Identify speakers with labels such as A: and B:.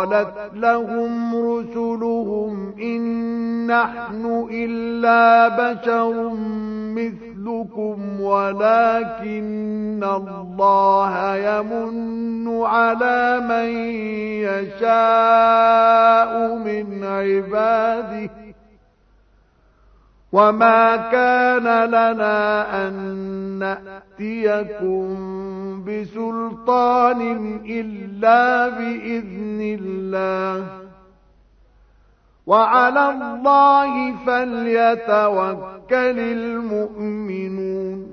A: قالت لهم رسلهم إن نحن إلا بشر مثلكم ولكن الله يمن على من يشاء من عباده وما كان لنا أن نأتيكم بسلطان إلا بإذن الله وعلى الله فليتوكل المؤمنون